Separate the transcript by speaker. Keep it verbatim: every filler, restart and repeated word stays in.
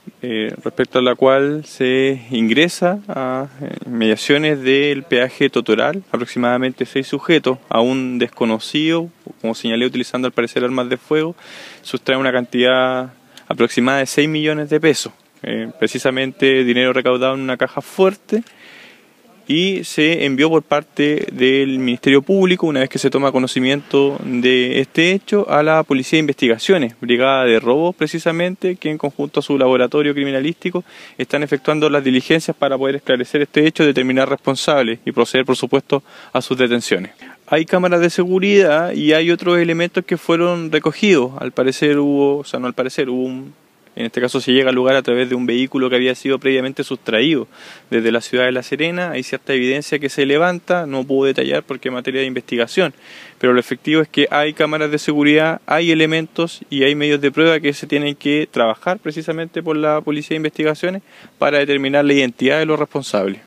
Speaker 1: eh, respecto a la cual se ingresa a eh, inmediaciones del peaje Totoral aproximadamente seis sujetos, a un desconocido, como señalé, utilizando al parecer armas de fuego, sustrae una cantidad aproximada de seis millones de pesos, eh, precisamente dinero recaudado en una caja fuerte, y se envió por parte del Ministerio Público, una vez que se toma conocimiento de este hecho, a la Policía de Investigaciones, Brigada de Robos precisamente, que en conjunto a su laboratorio criminalístico están efectuando las diligencias para poder esclarecer este hecho, determinar responsables y proceder por supuesto a sus detenciones. Hay cámaras de seguridad y hay otros elementos que fueron recogidos. Al parecer hubo, o sea no al parecer, hubo un... En este caso se llega al lugar a través de un vehículo que había sido previamente sustraído desde la ciudad de La Serena. Hay cierta evidencia que se levanta, no puedo detallar porque es materia de investigación, pero lo efectivo es que hay cámaras de seguridad, hay elementos y hay medios de prueba que se tienen que trabajar precisamente por la Policía de Investigaciones para determinar la identidad de los responsables.